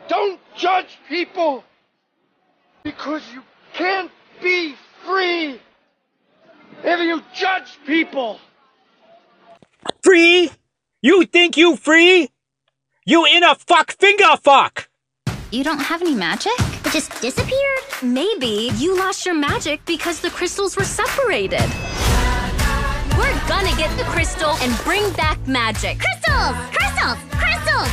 Don't judge people because you can't be free if you judge people. Free? You think you free? You in a finger fuck! You don't have any magic? It just disappeared? Maybe you lost your magic because the crystals were separated. We're gonna get the crystal and bring back magic. Crystals! Crystals! Crystals!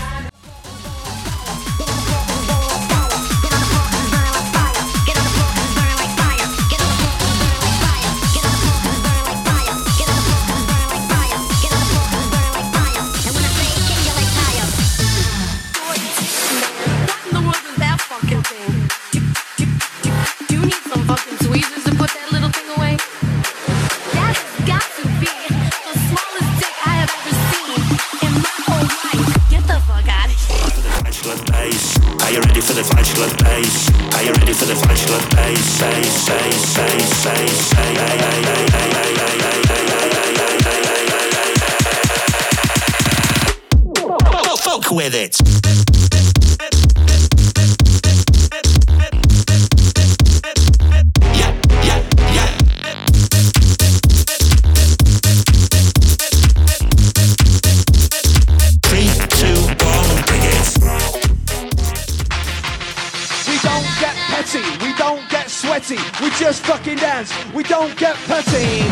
Are you ready for the flatulent bass? Are you ready for the flatulent bass? Say, say, say, say, say, fuck with it. We don't get sweaty, we just fucking dance. We don't get petty.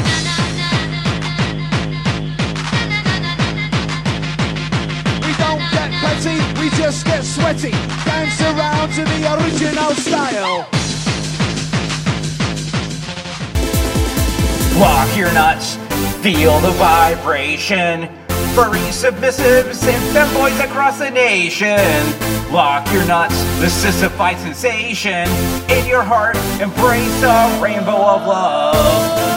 We don't get petty, we just get sweaty. Dance around to the original style. Lock your nuts, feel the vibration. Furry submissives and femboys across the nation. Lock your nuts, the sissified sensation. In your heart, embrace a rainbow of love.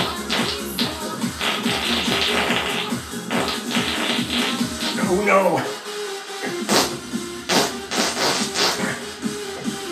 Oh no!